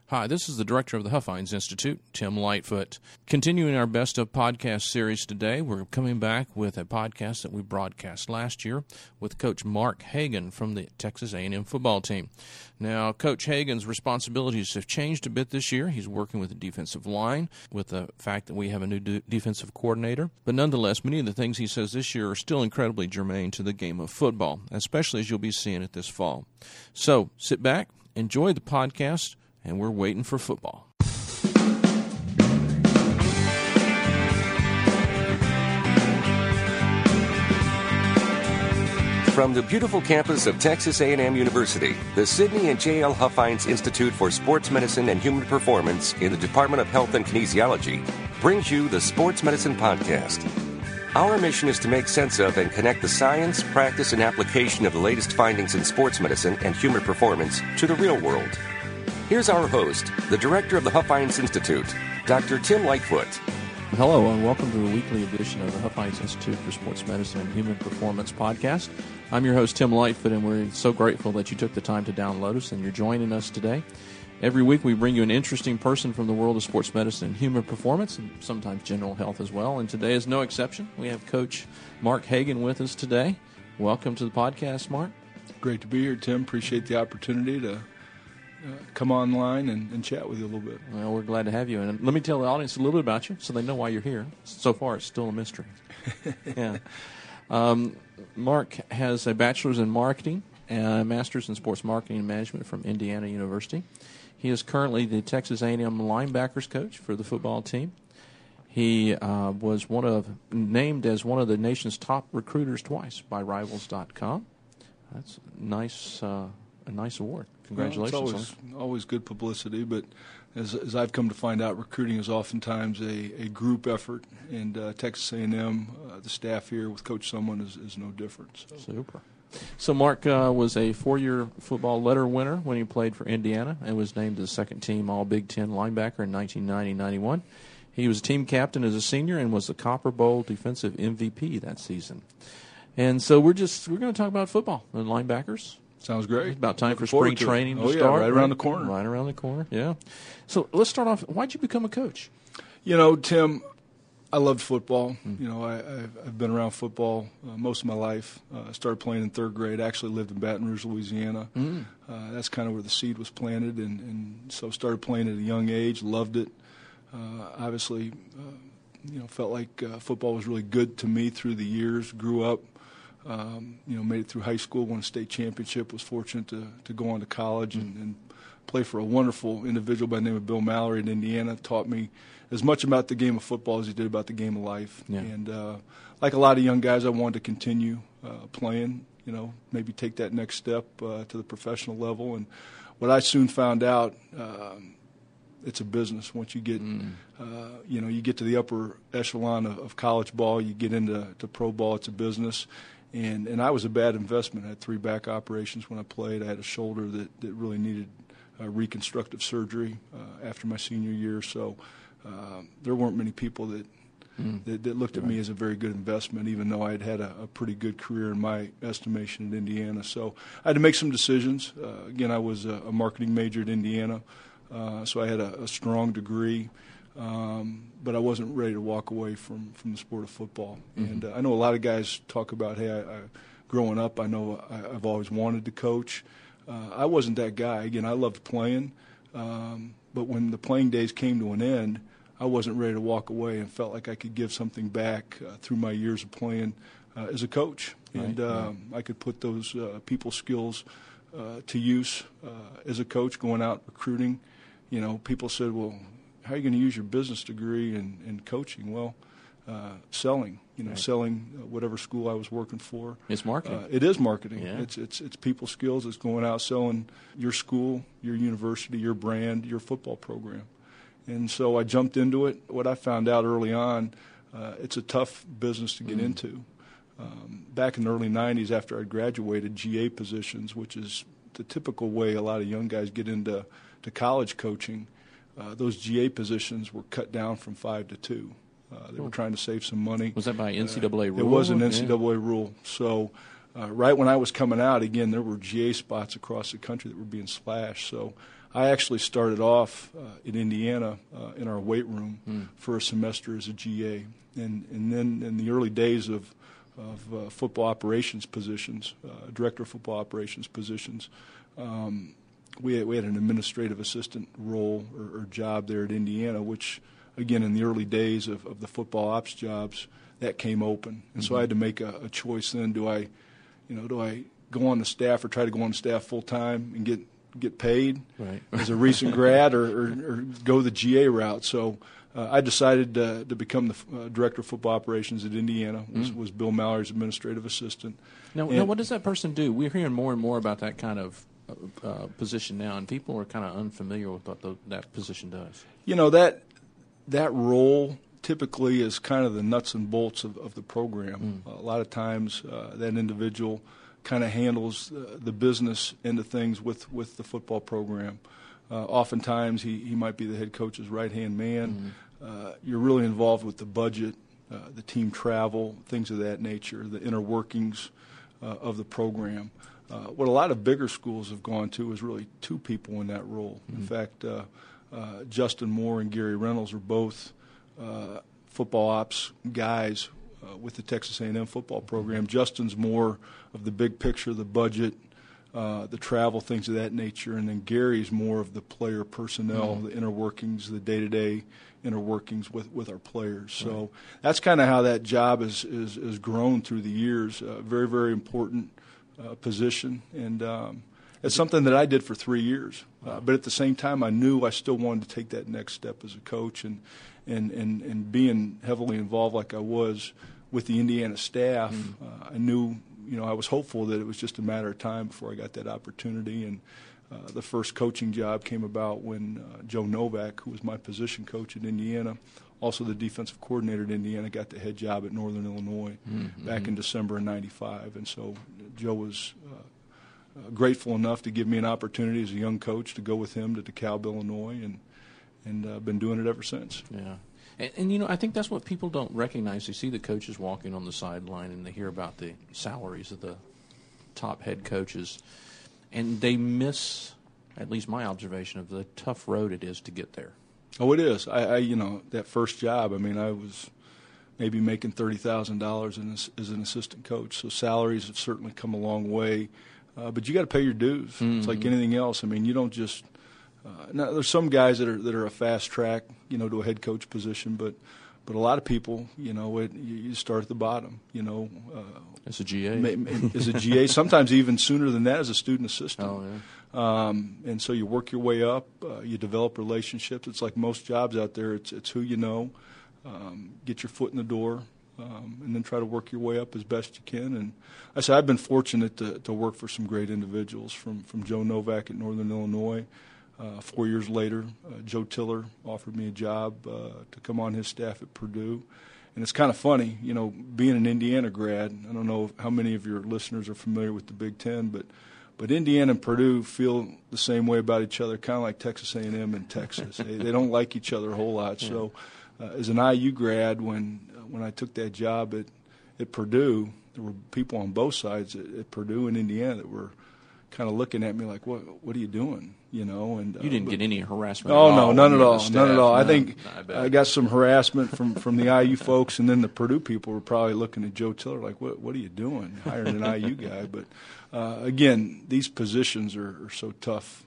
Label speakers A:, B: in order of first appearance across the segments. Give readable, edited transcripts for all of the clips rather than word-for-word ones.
A: Hi, this is the director of the Huffines Institute, Tim Lightfoot. Continuing our Best of Podcast series today, we're coming back with a podcast that we broadcast last year with Coach Mark Hagan from the Texas A&M football team. Now, Coach Hagan's responsibilities have changed a bit this year. He's working with the defensive line, with the fact that we have a new defensive coordinator. But nonetheless, many of the things he says this year are still incredibly germane to the game of football, especially as you'll be seeing it this fall. So, sit back, enjoy the podcast, and we're waiting for football.
B: From the beautiful campus of Texas A&M University, the Sidney and J.L. Huffines Institute for Sports Medicine and Human Performance in the Department of Health and Kinesiology brings you the Sports Medicine Podcast. Our mission is to make sense of and connect the science, practice, and application of the latest findings in sports medicine and human performance to the real world. Here's our host, the director of the Huffines Institute, Dr. Tim Lightfoot.
A: Hello, and welcome to the weekly edition of the Huffines Institute for Sports Medicine and Human Performance podcast. I'm your host, Tim Lightfoot, and we're so grateful that you took the time to download us and you're joining us today. Every week we bring you an interesting person from the world of sports medicine and human performance, and sometimes general health as well. And today is no exception. We have Coach Mark Hagan with us today. Welcome to the podcast, Mark.
C: Great to be here, Tim. Appreciate the opportunity to come online and chat with you a little bit.
A: Well, we're glad to have you. And let me tell the audience a little bit about you so they know why you're here. So far, it's still a mystery. Yeah. Mark has a bachelor's in marketing and a master's in sports marketing and management from Indiana University. He is currently the Texas A&M linebackers coach for the football team. He was named as one of the nation's top recruiters twice by Rivals.com. That's a nice award. Congratulations.
C: Well, it's always good publicity, but as I've come to find out, recruiting is oftentimes a group effort, and Texas A&M, the staff here with Coach Sumlin is no different. So.
A: Super. So Mark was a four-year football letter winner when he played for Indiana and was named the second-team All-Big Ten linebacker in 1990-91. He was team captain as a senior and was the Copper Bowl defensive MVP that season. And so we're going to talk about football and linebackers.
C: Sounds great.
A: It's about time for spring training to start.
C: Right around the corner.
A: Right around the corner, yeah. So let's start off. Why'd you become a coach?
C: You know, Tim, I loved football. You know, I've been around football most of my life. I started playing in third grade. Actually lived in Baton Rouge, Louisiana. That's kind of where the seed was planted, and so started playing at a young age. Loved it. Obviously, felt like football was really good to me through the years. Grew up. Made it through high school, won a state championship, was fortunate to go on to college and play for a wonderful individual by the name of Bill Mallory in Indiana. Taught me as much about the game of football as he did about the game of life. Yeah. And like a lot of young guys, I wanted to continue playing, maybe take that next step to the professional level. And what I soon found out, it's a business. Once you get, you get to the upper echelon of college ball, you get into pro ball, it's a business. And I was a bad investment. I had 3 back operations when I played. I had a shoulder that really needed reconstructive surgery after my senior year. So there weren't many people that looked at me as a very good investment, even though I had a pretty good career in my estimation at Indiana. So I had to make some decisions. Again, I was a marketing major at Indiana, so I had a strong degree. But I wasn't ready to walk away from the sport of football. And I know a lot of guys talk about, hey, growing up, I know I've always wanted to coach. I wasn't that guy. Again, I loved playing. But when the playing days came to an end, I wasn't ready to walk away and felt like I could give something back through my years of playing as a coach. And I could put those people skills to use as a coach going out recruiting. People said, well, how are you going to use your business degree in coaching? Well, selling, selling whatever school I was working for.
A: It's marketing.
C: It is marketing.
A: Yeah.
C: It's people skills. It's going out selling your school, your university, your brand, your football program. And so I jumped into it. What I found out early on, it's a tough business to get into. Back in the early 90s, after I graduated, GA positions, which is the typical way a lot of young guys get into college coaching, those GA positions were cut down from 5 to 2. They were trying to save some money.
A: Was that by NCAA rule?
C: It was an NCAA rule. So right when I was coming out, again, there were GA spots across the country that were being slashed. So I actually started off in Indiana in our weight room for a semester as a GA, and then in the early days of football operations positions, director of football operations positions, we had an administrative assistant role or job there at Indiana, which, again, in the early days of the football ops jobs, that came open. And so I had to make a choice then. Do I go on the staff or try to go on the staff full-time and get paid as a recent grad or go the GA route? So I decided to become the director of football operations at Indiana, was Bill Mallory's administrative assistant.
A: Now, what does that person do? We're hearing more and more about that kind of position now, and people are kind of unfamiliar with what that position does.
C: That role typically is kind of the nuts and bolts of the program. A lot of times that individual kind of handles the business end of things with the football program. Oftentimes he might be the head coach's right-hand man. You're really involved with the budget, the team travel, things of that nature, the inner workings of the program. What a lot of bigger schools have gone to is really two people in that role. In fact, Justin Moore and Gary Reynolds are both football ops guys with the Texas A&M football program. Justin's more of the big picture, the budget, the travel, things of that nature, and then Gary's more of the player personnel, the inner workings, the day-to-day inner workings with our players. So that's kind of how that job is grown through the years. Very, very important position, and it's something that I did for 3 years. But at the same time, I knew I still wanted to take that next step as a coach, and being heavily involved like I was with the Indiana staff, I knew, I was hopeful that it was just a matter of time before I got that opportunity. And the first coaching job came about when Joe Novak, who was my position coach at Indiana, also the defensive coordinator at Indiana, got the head job at Northern Illinois back in December of '95. And so Joe was grateful enough to give me an opportunity as a young coach to go with him to DeKalb, Illinois, and I've been doing it ever since.
A: Yeah. And I think that's what people don't recognize. They see the coaches walking on the sideline and they hear about the salaries of the top head coaches, and they miss, at least my observation, of the tough road it is to get there.
C: Oh, it is. I that first job, I was maybe making $30,000 as an assistant coach, so salaries have certainly come a long way. But you got to pay your dues. It's like anything else. You don't just now, there's some guys that are a fast track, to a head coach position, but a lot of people, you start at the bottom,
A: as a GA.
C: As a GA, sometimes even sooner than that as a student assistant.
A: Oh, yeah.
C: And so you work your way up, you develop relationships. It's like most jobs out there. It's who you know, get your foot in the door, and then try to work your way up as best you can. And I say I've been fortunate to work for some great individuals, from Joe Novak at Northern Illinois. 4 years later, Joe Tiller offered me a job to come on his staff at Purdue. And it's kind of funny, being an Indiana grad. I don't know how many of your listeners are familiar with the Big Ten, but Indiana and Purdue feel the same way about each other, kind of like Texas A&M and Texas. They don't like each other a whole lot. Yeah. So as an IU grad, when I took that job at Purdue, there were people on both sides at Purdue and Indiana that were kind of looking at me like, what are you doing? And
A: you didn't get any harassment.
C: Oh, no, none at all. None at all. I think I got some harassment from the IU folks, and then the Purdue people were probably looking at Joe Tiller like, what are you doing, hiring an IU guy? But again, these positions are so tough,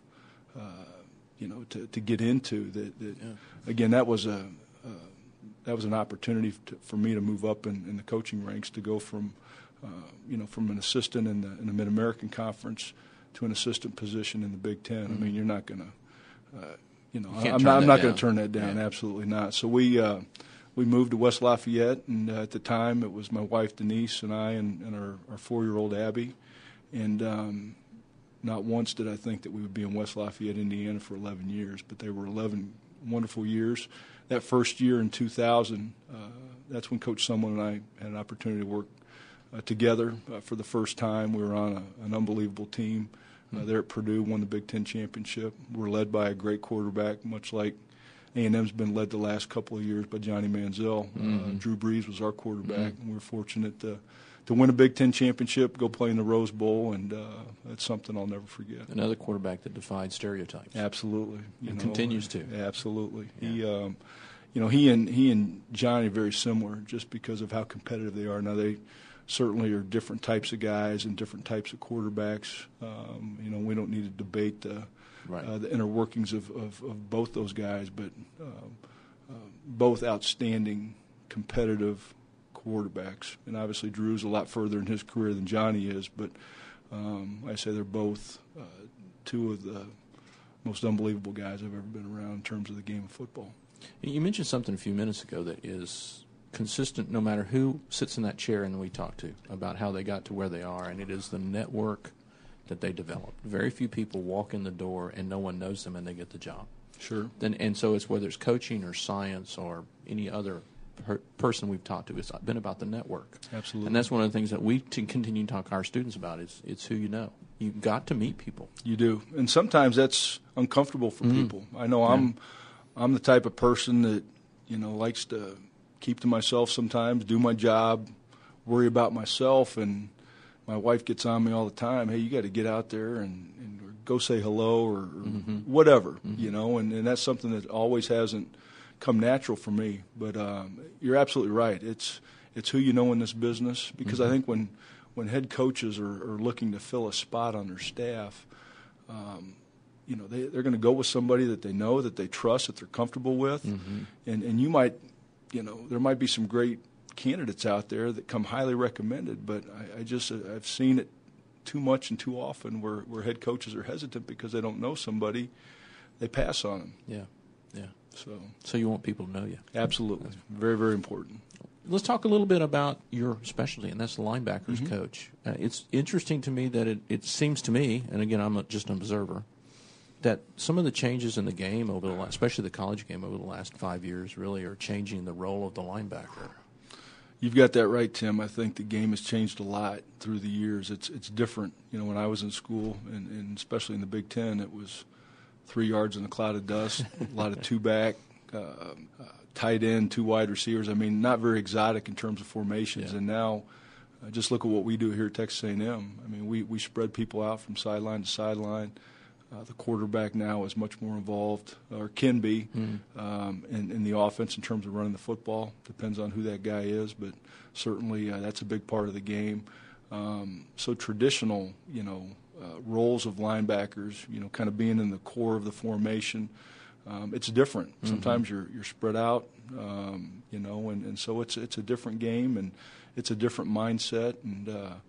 C: to get into. That again, that was an opportunity for me to move up in the coaching ranks, to go from from an assistant in the Mid-American Conference to an assistant position in the Big Ten. You're not going to, I'm not going to turn that down. Yeah. Absolutely not. So we moved to West Lafayette, and at the time it was my wife Denise and I and our 4-year-old Abby, and not once did I think that we would be in West Lafayette, Indiana for 11 years, but they were 11 wonderful years. That first year in 2000, that's when Coach Sumlin and I had an opportunity to work together for the first time. We were on an unbelievable team there at Purdue, won the Big Ten championship. We're led by a great quarterback, much like A&M's been led the last couple of years by Johnny Manziel. Drew Brees was our quarterback, and we were fortunate to to win a Big Ten championship, go play in the Rose Bowl, and that's something I'll never forget.
A: Another quarterback that defied stereotypes.
C: Absolutely.
A: And continues to.
C: Absolutely.
A: Yeah.
C: He and Johnny are very similar just because of how competitive they are. Now, they certainly are different types of guys and different types of quarterbacks. We don't need to debate the inner workings of both those guys, but both outstanding competitive quarterbacks. And obviously Drew's a lot further in his career than Johnny is, but I say they're both two of the most unbelievable guys I've ever been around in terms of the game of football.
A: You mentioned something a few minutes ago that is consistent no matter who sits in that chair and we talk to about how they got to where they are, and it is the network that they develop. Very few people walk in the door and no one knows them and they get the job.
C: Sure.
A: And so it's whether it's coaching or science or any other person we've talked to, it's been about the network.
C: Absolutely.
A: And that's one of the things that we continue to talk to our students about is it's who you know. You've got to meet people.
C: You do. And sometimes that's uncomfortable for people. I know I'm the type of person that, likes to keep to myself sometimes, do my job, worry about myself, and my wife gets on me all the time, hey, you got to get out there and go say hello or whatever, and that's something that always hasn't come natural for me. But you're absolutely right. It's who you know in this business, because I think when head coaches are looking to fill a spot on their staff, they're going to go with somebody that they know, that they trust, that they're comfortable with, and you might, there might be some great candidates out there that come highly recommended, but I've seen it too much and too often where head coaches are hesitant because they don't know somebody, they pass on them.
A: Yeah. So you want people to know you.
C: Absolutely. Very, very important.
A: Let's talk a little bit about your specialty, and that's the linebackers coach. It's interesting to me that it seems to me, and again, I'm just an observer, that some of the changes in the game especially the college game over the last 5 years, really are changing the role of the linebacker.
C: You've got that right, Tim. I think the game has changed a lot through the years. It's different. When I was in school, and especially in the Big Ten, it was 3 yards in a cloud of dust, a lot of two-back, tight end, two wide receivers. I mean, not very exotic in terms of formations. Yeah. And now, just look at what we do here at Texas A&M. I mean, we spread people out from sideline to sideline. The quarterback now is much more involved, or can be, in the offense in terms of running the football. Depends on who that guy is, but certainly that's a big part of the game. So traditional, roles of linebackers, kind of being in the core of the formation, it's different. Sometimes you're spread out, and so it's a different game, and it's a different mindset, and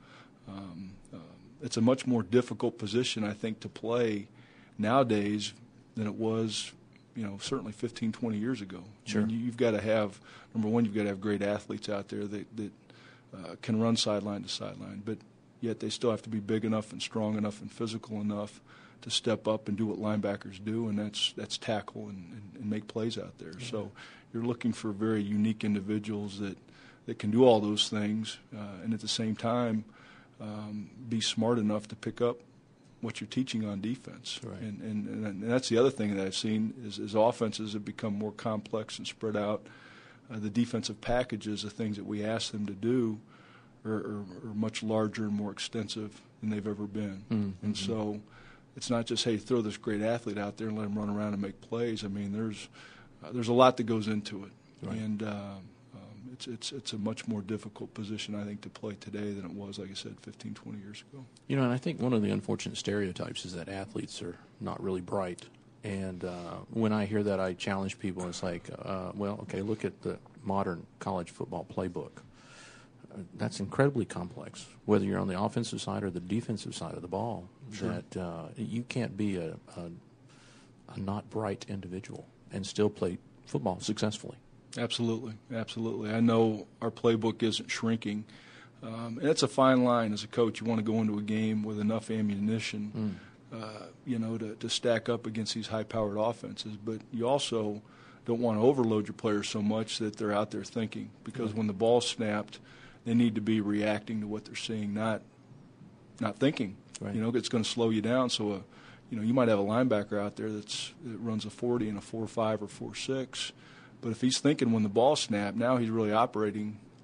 C: it's a much more difficult position, I think, to play nowadays than it was, certainly 15, 20 years ago.
A: Sure.
C: I mean, you've got to have, number one, you've got to have great athletes out there that can run sideline to sideline, but yet they still have to be big enough and strong enough and physical enough to step up and do what linebackers do, and that's tackle and make plays out there. Mm-hmm. So you're looking for very unique individuals that can do all those things, and at the same time be smart enough to pick up what you're teaching on defense.
A: Right.
C: And that's the other thing that I've seen is offenses have become more complex and spread out. The defensive packages, the things that we ask them to do, are much larger and more extensive than they've ever been. Mm-hmm. And so it's not just, hey, throw this great athlete out there and let him run around and make plays. I mean, there's a lot that goes into it. Right. And it's a much more difficult position, I think, to play today than it was, like I said, 15, 20 years ago.
A: And I think one of the unfortunate stereotypes is that athletes are not really bright. And when I hear that, I challenge people. It's like, look at the modern college football playbook. That's incredibly complex, whether you're on the offensive side or the defensive side of the ball. Sure. That you can't be a not bright individual and still play football successfully.
C: Absolutely. I know our playbook isn't shrinking. And it's a fine line as a coach. You want to go into a game with enough ammunition, to stack up against these high-powered offenses. But you also don't want to overload your players so much that they're out there thinking. Because when the ball's snapped, they need to be reacting to what they're seeing, not thinking. Right. It's going to slow you down. So, you might have a linebacker out there that runs a 40 and a 4.5 or 4.6. But if he's thinking when the ball snapped, now he's really operating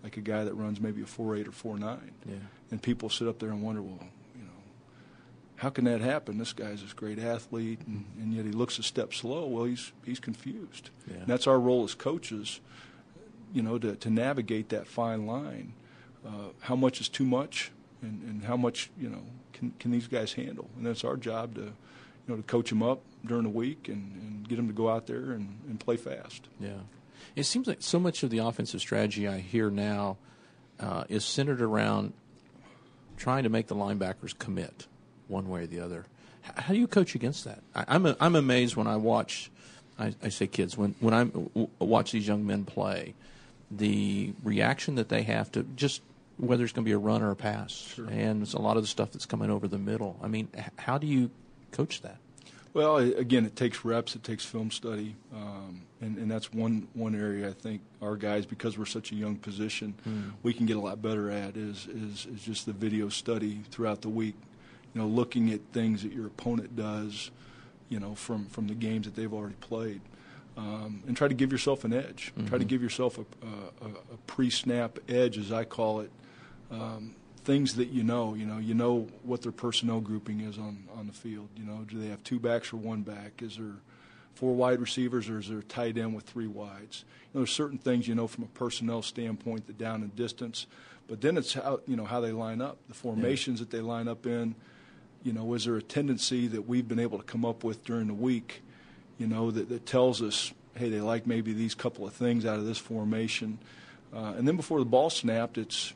C: like a guy that runs maybe a 4.8 or 4.9.
A: Yeah.
C: And people sit up there and wonder, well, how can that happen? This guy's this great athlete, and yet he looks a step slow. Well, he's confused.
A: Yeah.
C: And that's our role as coaches, to navigate that fine line. How much is too much, and how much, can these guys handle? And that's our job to coach them up during the week and get them to go out there and play fast.
A: Yeah. It seems like so much of the offensive strategy I hear now is centered around trying to make the linebackers commit one way or the other. How do you coach against that? I'm amazed when I watch, I say kids, when I watch these young men play, the reaction that they have to just whether it's going to be a run or a pass.
C: Sure.
A: And it's a lot of the stuff that's coming over the middle. I mean, how do you coach that?
C: Well, again, it takes reps, it takes film study, and that's one area I think our guys, because we're such a young position, we can get a lot better at is just the video study throughout the week. Looking at things that your opponent does, from the games that they've already played, and try to give yourself an edge. Try to give yourself a pre-snap edge, as I call it. Things that you know what their personnel grouping is on the field. Do they have 2 backs or 1 back? Is there 4 wide receivers, or is there a tight end with 3 wides? There's certain things from a personnel standpoint, the down and distance, but then it's how they line up, the formations that they line up in. Is there a tendency that we've been able to come up with during the week, that tells us, hey, they like maybe these couple of things out of this formation. And then before the ball snapped, it's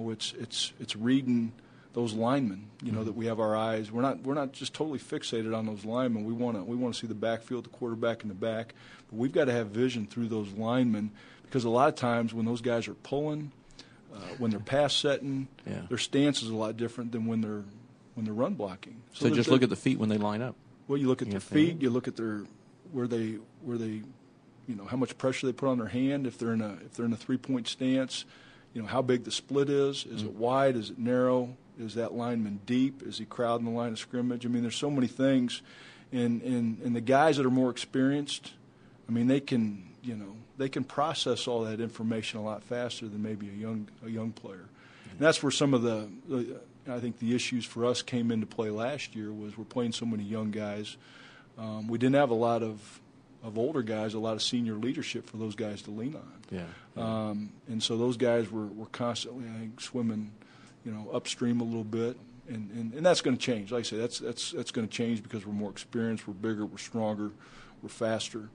C: reading those linemen. That we have our eyes. We're not just totally fixated on those linemen. We want to see the backfield, the quarterback in the back. But we've got to have vision through those linemen, because a lot of times when those guys are pulling, when they're pass setting, their stance is a lot different than when they're run blocking.
A: So just look at the feet when they line up.
C: Well, you look at their feet. You look at where they how much pressure they put on their hand, if they're in a 3-point stance, how big the split is it wide, is it narrow, is that lineman deep, is he crowding the line of scrimmage? I mean, there's so many things, and the guys that are more experienced, I mean, they can process all that information a lot faster than maybe a young player. And that's where some of I think the issues for us came into play last year, was we're playing so many young guys. We didn't have a lot of older guys, a lot of senior leadership for those guys to lean on.
A: Yeah.
C: And so those guys were constantly, I think, swimming, upstream a little bit, and that's going to change. Like I say, that's going to change because we're more experienced, we're bigger, we're stronger, we're faster,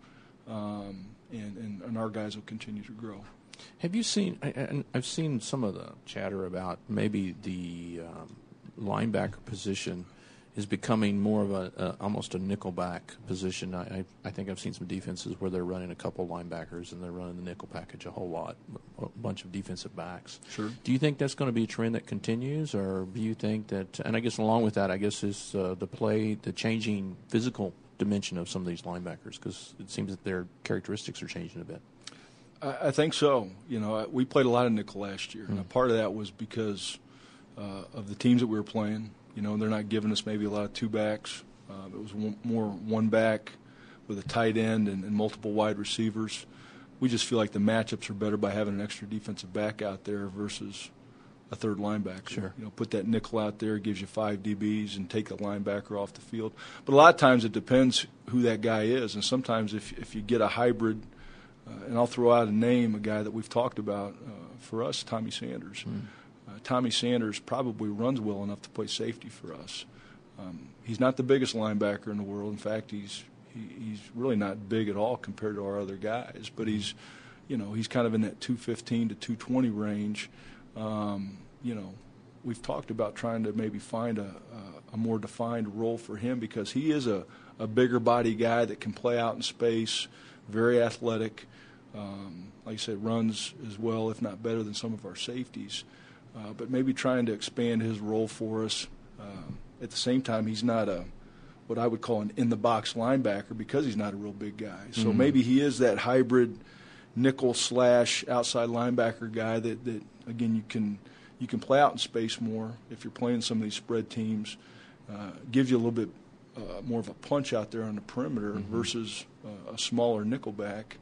C: and our guys will continue to grow.
A: Have you seen? And I've seen some of the chatter about maybe the linebacker position is becoming more of almost a nickelback position. I think I've seen some defenses where they're running a couple linebackers and they're running the nickel package a whole lot, a bunch of defensive backs.
C: Sure.
A: Do you think that's going to be a trend that continues, or do you think that? And I guess along with that, I guess is the changing physical dimension of some of these linebackers, because it seems that their characteristics are changing a bit.
C: I think so. We played a lot of nickel last year, and part of that was because of the teams that we were playing. They're not giving us maybe a lot of 2 backs. It was more 1 back with a tight end and multiple wide receivers. We just feel like the matchups are better by having an extra defensive back out there versus a 3rd linebacker.
A: Sure.
C: Put that nickel out there, gives you 5 DBs, and take the linebacker off the field. But a lot of times it depends who that guy is, and sometimes if you get a hybrid, and I'll throw out a name, a guy that we've talked about for us, Tommy Sanders. Tommy Sanders probably runs well enough to play safety for us. He's not the biggest linebacker in the world. In fact, he's really not big at all compared to our other guys. But he's kind of in that 215 to 220 range. We've talked about trying to maybe find a more defined role for him, because he is a bigger body guy that can play out in space, very athletic. Like I said, runs as well, if not better, than some of our safeties. But maybe trying to expand his role for us. At the same time, he's not what I would call an in-the-box linebacker, because he's not a real big guy. So maybe he is that hybrid nickel/outside linebacker guy that again, you can play out in space more if you're playing some of these spread teams. Gives you a little bit more of a punch out there on the perimeter versus a smaller nickelback.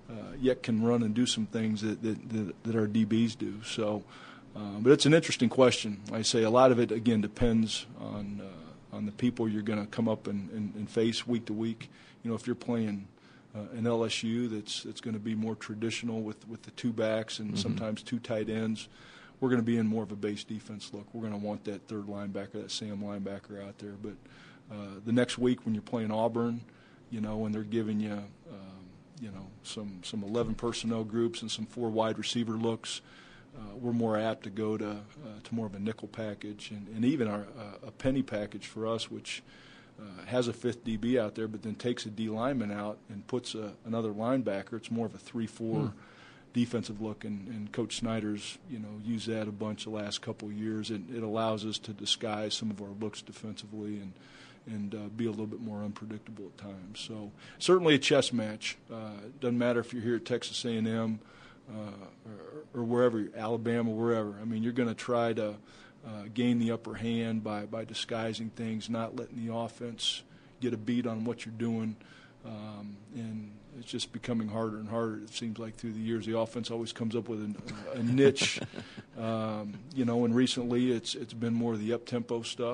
C: yet can run and do some things that our DBs do. So, but it's an interesting question. I say a lot of it again depends on the people you're going to come up and face week to week. If you're playing an LSU that's going to be more traditional with the two backs and sometimes two tight ends, we're going to be in more of a base defense look. We're going to want that third linebacker, that Sam linebacker out there. But the next week when you're playing Auburn, when they're giving you, some 11 personnel groups and some 4 wide receiver looks, we're more apt to go to more of a nickel package and even a penny package for us, which has a 5th DB out there, but then takes a D lineman out and puts another linebacker. It's more of a 3-4 defensive look, and Coach Snyder's used that a bunch the last couple of years. It allows us to disguise some of our looks defensively and be a little bit more unpredictable at times. So certainly a chess match. Doesn't matter if you're here at Texas A&M or wherever, Alabama, wherever. I mean, you're going to try to gain the upper hand by disguising things, not letting the offense get a beat on what you're doing. And it's just becoming harder and harder, it seems like, through the years. The offense always comes up with a niche. And recently it's been more of the up-tempo stuff.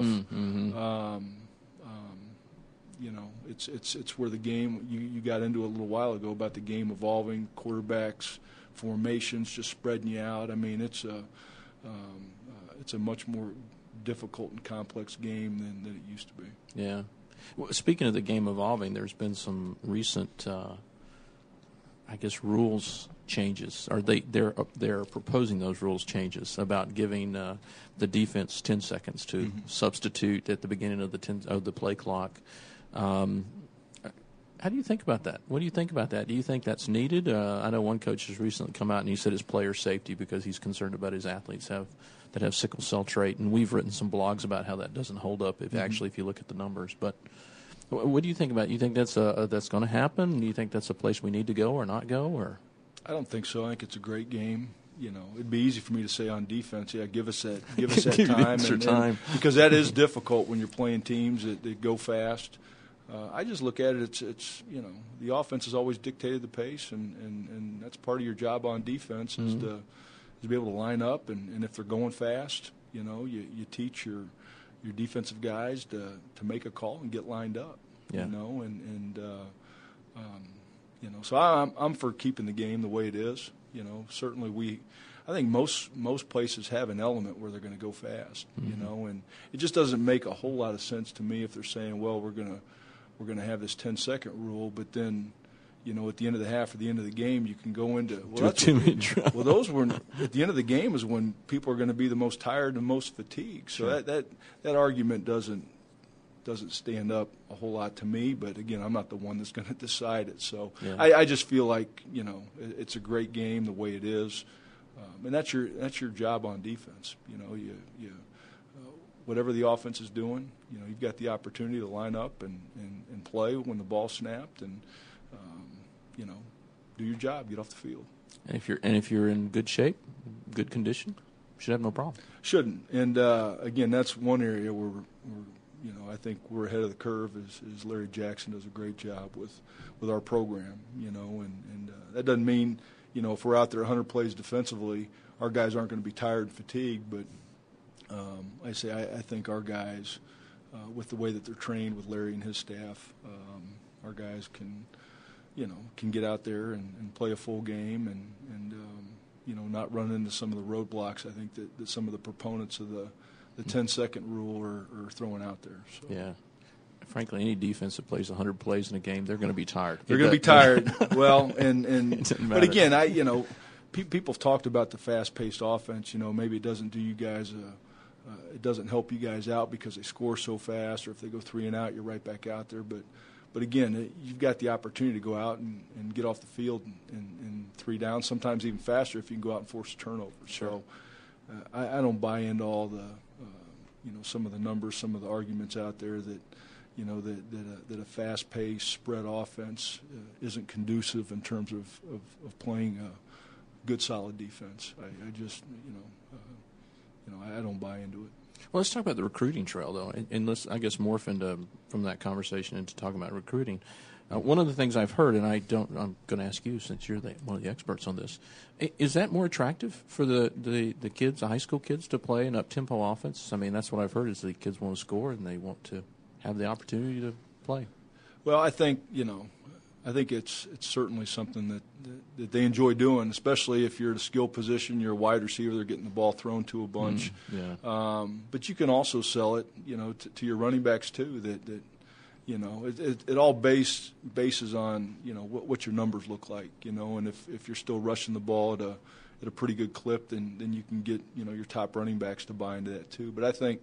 C: It's where the game, you got into a little while ago about the game evolving, quarterbacks, formations, just spreading you out. I mean, it's a much more difficult and complex game than it used to be.
A: Yeah. Well, speaking of the game evolving, there's been some recent, rules changes. They're proposing those rules changes about giving the defense 10 seconds to substitute at the beginning of the play clock. How do you think about that? What do you think about that? Do you think that's needed? I know one coach has recently come out and he said it's player safety because he's concerned about his athletes that have sickle cell trait, and we've written some blogs about how that doesn't hold up if you look at the numbers. But what do you think about it? You think that's going to happen? Do you think that's a place we need to go or not go? Or
C: I don't think so. I think it's a great game. It'd be easy for me to say on defense, give us that time, because that is difficult when you're playing teams that go fast. I just look at it. It's the offense has always dictated the pace, and that's part of your job on defense is to be able to line up, and if they're going fast, you teach your defensive guys to make a call and get lined up.
A: Yeah.
C: So I'm for keeping the game the way it is. Certainly I think most places have an element where they're going to go fast. And it just doesn't make a whole lot of sense to me if they're saying, well, we're going to have this 10-second rule, but then, at the end of the half or the end of the game, you can go into those were at the end of the game is when people are going to be the most tired and most fatigued. So sure. that argument doesn't stand up a whole lot to me. But again, I'm not the one that's going to decide it. So yeah. I just feel like it's a great game the way it is, and that's your job on defense. You whatever the offense is doing, you've got the opportunity to line up and play when the ball snapped, and do your job, get off the field.
A: And if you're in good shape, good condition, should have no problem.
C: Shouldn't. And again, that's one area where I think we're ahead of the curve. Is Larry Jackson does a great job with our program. And that doesn't mean if we're out there 100 plays defensively, our guys aren't going to be tired and fatigued, but. I think our guys, with the way that they're trained with Larry and his staff, our guys can get out there and play a full game and not run into some of the roadblocks. I think that some of the proponents of the 10-second rule are throwing out there. So.
A: Yeah. Frankly, any defense that plays 100 plays in a game, they're going to be tired.
C: They're going to be tired. Well, but again, people have talked about the fast-paced offense. Maybe it doesn't do you guys it doesn't help you guys out because they score so fast, or if they go 3 and out, you're right back out there. But again, you've got the opportunity to go out and get off the field and 3 down, sometimes even faster if you can go out and force a turnover.
A: Sure.
C: So I don't buy into all the some of the numbers, some of the arguments out there that that a fast-paced spread offense isn't conducive in terms of playing a good, solid defense. I just I don't buy into it.
A: Well, let's talk about the recruiting trail, though, and let's, I guess, morph from that conversation into talking about recruiting. One of the things I've heard, and I'm going to ask you since you're one of the experts on this, is that more attractive for the kids, the high school kids, to play an up-tempo offense? I mean, that's what I've heard is the kids want to score and they want to have the opportunity to play.
C: Well, I think it's certainly something that they enjoy doing, especially if you're at a skill position, you're a wide receiver, they're getting the ball thrown to a bunch. But you can also sell it, to your running backs too. That it all bases on what your numbers look like, and if you're still rushing the ball at a pretty good clip, then you can get your top running backs to buy into that too. But I think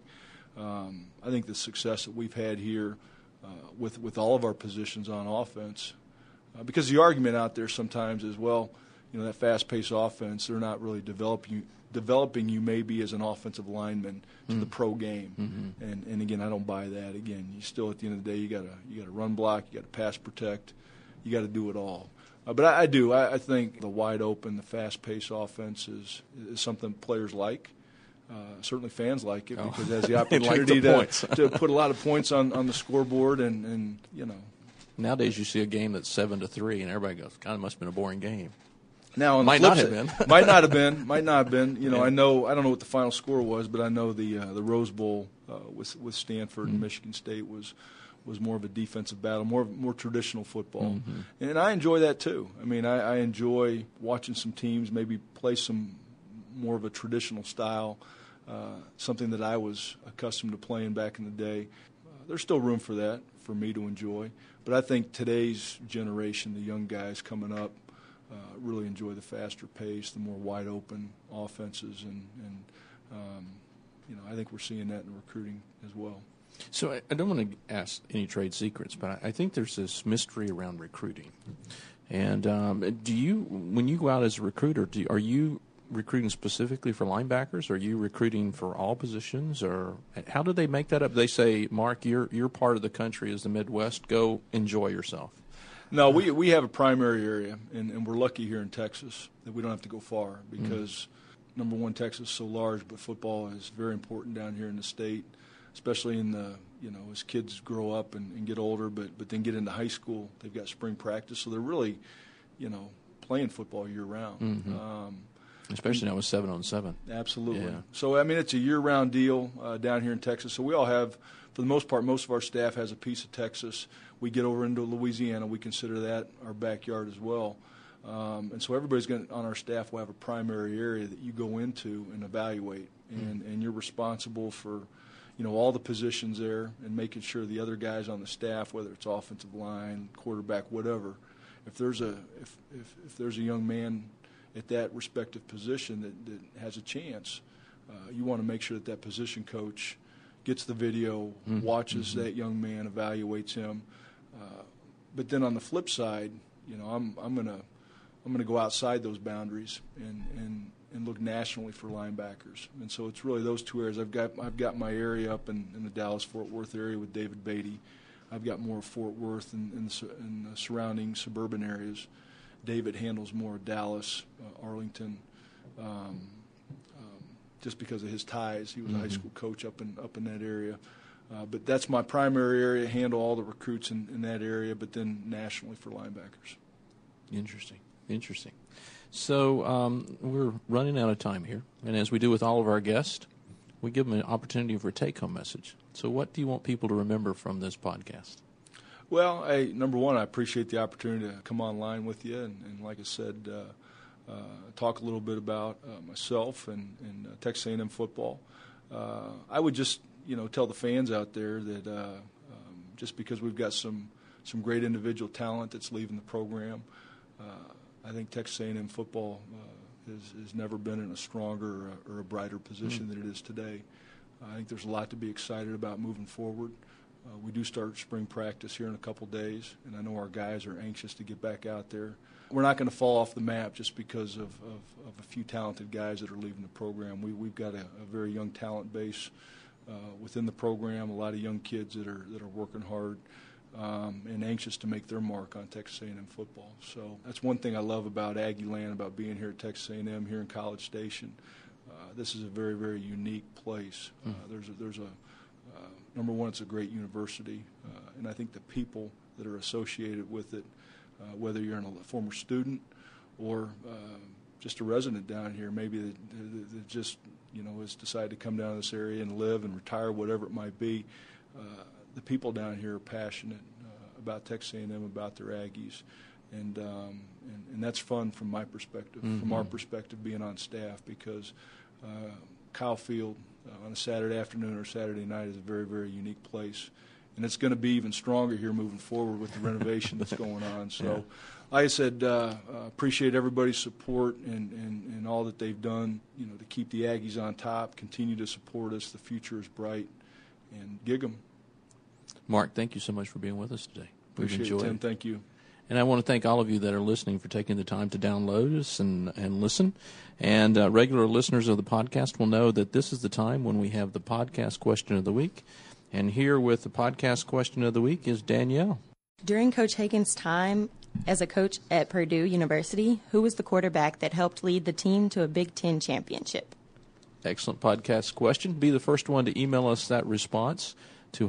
C: the success that we've had here with all of our positions on offense, because the argument out there sometimes is, well, that fast-paced offense, they're not really developing you maybe as an offensive lineman to the pro game. And again, I don't buy that. Again, you still at the end of the day, you got to run block, you got to pass protect, you got to do it all. But I think the wide open, the fast-paced offense is something players like. Certainly fans like it because it has the opportunity to put a lot of points on the scoreboard and.
A: Nowadays you see a game that's 7-3 and everybody goes, God, it must have been a boring game.
C: Now, on
A: might
C: the
A: not
C: flip
A: have
C: side,
A: been.
C: might not have been.
A: Yeah.
C: I don't know what the final score was, but I know the Rose Bowl with Stanford and Michigan State was more of a defensive battle, more traditional football, and I enjoy that too. I mean, I enjoy watching some teams maybe play some more of a traditional style, something that I was accustomed to playing back in the day. There's still room for that for me to enjoy, but I think today's generation, the young guys coming up, really enjoy the faster pace, the more wide open offenses, and I think we're seeing that in recruiting as well.
A: So I don't want to ask any trade secrets, but I think there's this mystery around recruiting. And when you go out as a recruiter, are you recruiting specifically for linebackers? Are you recruiting for all positions, or how do they make that up? They say, Mark, your part of the country is the Midwest. Go enjoy yourself.
C: No, we have a primary area, and we're lucky here in Texas that we don't have to go far because, number one, Texas is so large, but football is very important down here in the state, especially in the, as kids grow up and get older, but then get into high school, they've got spring practice, so they're really, playing football year-round.
A: Especially now with 7-on-7.
C: Absolutely.
A: Yeah.
C: So, it's a year-round deal down here in Texas. So we all have, for the most part, most of our staff has a piece of Texas. We get over into Louisiana. We consider that our backyard as well. And so everybody's on our staff will have a primary area that you go into and evaluate. And you're responsible for, all the positions there and making sure the other guys on the staff, whether it's offensive line, quarterback, whatever, if there's a young man at that respective position that has a chance, you want to make sure that position coach gets the video, watches that young man, evaluates him. But then on the flip side, I'm gonna go outside those boundaries and look nationally for linebackers. And so it's really those two areas. I've got my area up in the Dallas-Fort Worth area with David Beatty. I've got more of Fort Worth and the surrounding suburban areas. David handles more Dallas, Arlington, just because of his ties. He was a high school coach up in that area. But that's my primary area, handle all the recruits in that area, but then nationally for linebackers.
A: Interesting. So we're running out of time here. And as we do with all of our guests, we give them an opportunity for a take-home message. So what do you want people to remember from this podcast?
C: Well, number one, I appreciate the opportunity to come online with you, and like I said, talk a little bit about myself and Texas A&M football. I would just, tell the fans out there that just because we've got some great individual talent that's leaving the program, I think Texas A&M football has never been in a stronger or a brighter position than it is today. I think there's a lot to be excited about moving forward. We do start spring practice here in a couple days, and I know our guys are anxious to get back out there. We're not going to fall off the map just because of a few talented guys that are leaving the program. We've got a very young talent base within the program, a lot of young kids that are working hard and anxious to make their mark on Texas A&M football. So that's one thing I love about Aggie Land, about being here at Texas A&M, here in College Station. This is a very, very unique place. There's a number one, it's a great university, and I think the people that are associated with it, whether you're a former student or just a resident down here, maybe that just has decided to come down to this area and live and retire, whatever it might be. The people down here are passionate about Texas A&M, about their Aggies, and that's fun from my perspective, from our perspective being on staff, because Kyle Field on a Saturday afternoon or Saturday night is a very, very unique place. And it's going to be even stronger here moving forward with the renovation that's going on. So, like I said, appreciate everybody's support and all that they've done, to keep the Aggies on top, continue to support us. The future is bright, and gig 'em.
A: Mark, thank you so much for being with us today.
C: Appreciate it, Tim. Thank you.
A: And I want to thank all of you that are listening for taking the time to download us and listen. And regular listeners of the podcast will know that this is the time when we have the podcast question of the week. And here with the podcast question of the week is Danielle.
D: During Coach Hagan's time as a coach at Purdue University, who was the quarterback that helped lead the team to a Big Ten championship?
A: Excellent podcast question. Be the first one to email us that response to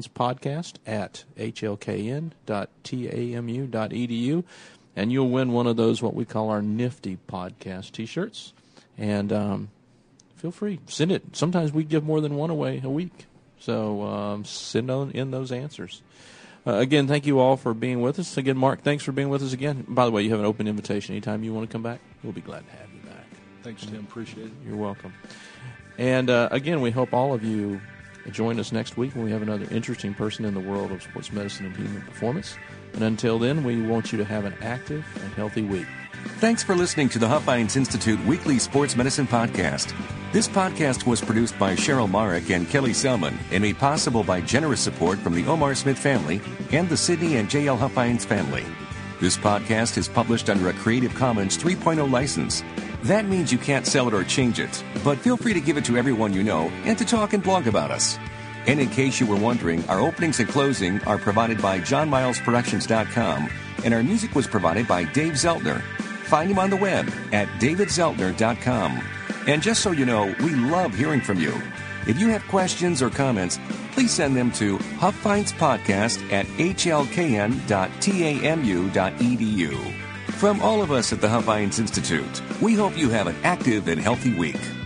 A: huffhinespodcast@hlkn.tamu.edu, and you'll win one of those, what we call our Nifty Podcast T-shirts. And feel free, send it. Sometimes we give more than one away a week. So send in those answers. Again, thank you all for being with us. Again, Mark, thanks for being with us again. By the way, you have an open invitation. Anytime you want to come back, we'll be glad to have you back.
C: Thanks, Tim. Appreciate it.
A: You're welcome. And again, we hope all of you join us next week when we have another interesting person in the world of sports medicine and human performance. And until then, we want you to have an active and healthy week.
B: Thanks for listening to the Huff Hines Institute Weekly Sports Medicine Podcast. This podcast was produced by Cheryl Marek and Kelly Selman and made possible by generous support from the Omar Smith family and the Sidney and J.L. Huff Hines family. This podcast is published under a Creative Commons 3.0 license. That means you can't sell it or change it, but feel free to give it to everyone you know and to talk and blog about us. And in case you were wondering, our openings and closing are provided by JohnMilesProductions.com, and our music was provided by Dave Zeltner. Find him on the web at davidzeltner.com. And just so you know, we love hearing from you. If you have questions or comments, please send them to huffhinespodcast@hlkn.tamu.edu. From all of us at the Huff Hines Institute, we hope you have an active and healthy week.